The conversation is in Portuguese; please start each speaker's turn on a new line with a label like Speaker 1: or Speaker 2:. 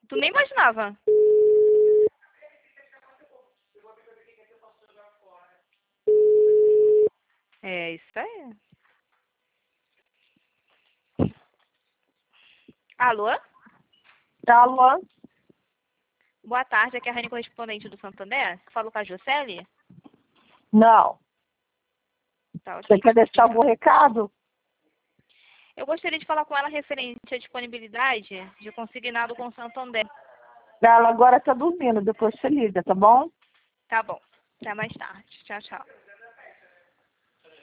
Speaker 1: Tu nem imaginava. É isso aí. Alô?
Speaker 2: Alô?
Speaker 1: Boa tarde, aqui é a Rani, correspondente do Santander. Falo com a Jocely?
Speaker 2: Não.
Speaker 1: Tá,
Speaker 2: Você
Speaker 1: ok.
Speaker 2: quer deixar algum recado?
Speaker 1: Eu gostaria de falar com ela referente à disponibilidade de consignado com o Santander.
Speaker 2: Ela agora está dormindo, depois você liga, tá bom?
Speaker 1: Tá bom. Até mais tarde. Tchau, tchau.